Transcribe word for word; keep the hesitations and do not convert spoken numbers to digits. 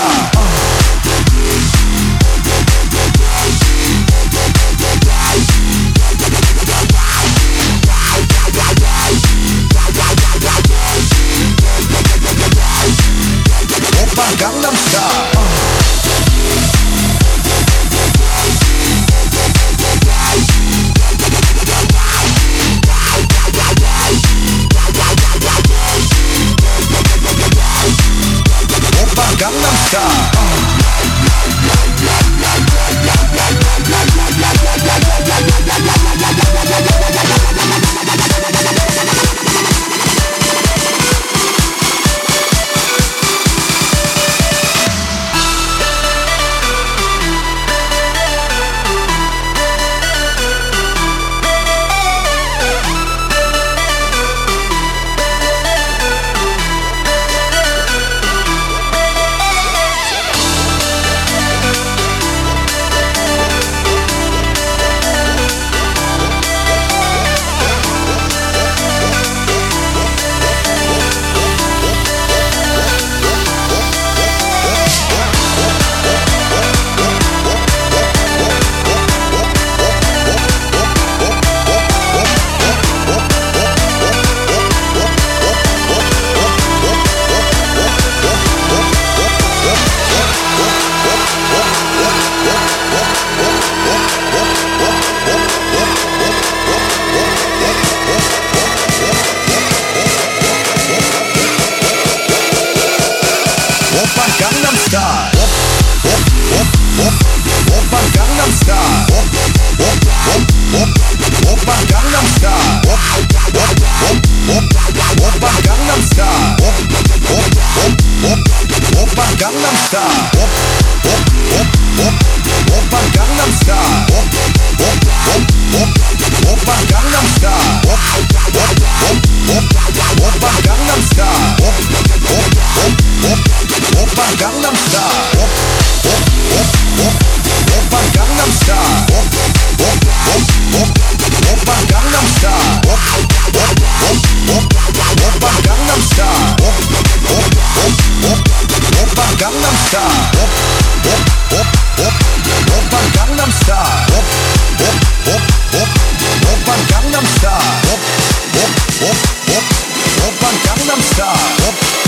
Star. Gangnam Style. Oppa Gangnam Style. Gangnam Style. Oppa Gangnam Style. Oppa Gangnam Style. Oppa Gangnam Style. Oppa Gangnam Style. Oppa Gangnam Style. Oppa Gangnam Style. Oppa Gangnam Style. Oppa Gangnam Style. Oppa Gangnam Style. Oppa Gangnam Style. Oppa Gangnam Style. Oppa Gangnam Style. Oppa Gangnam Style. Oppa Gangnam Style. Oppa Gangnam Style.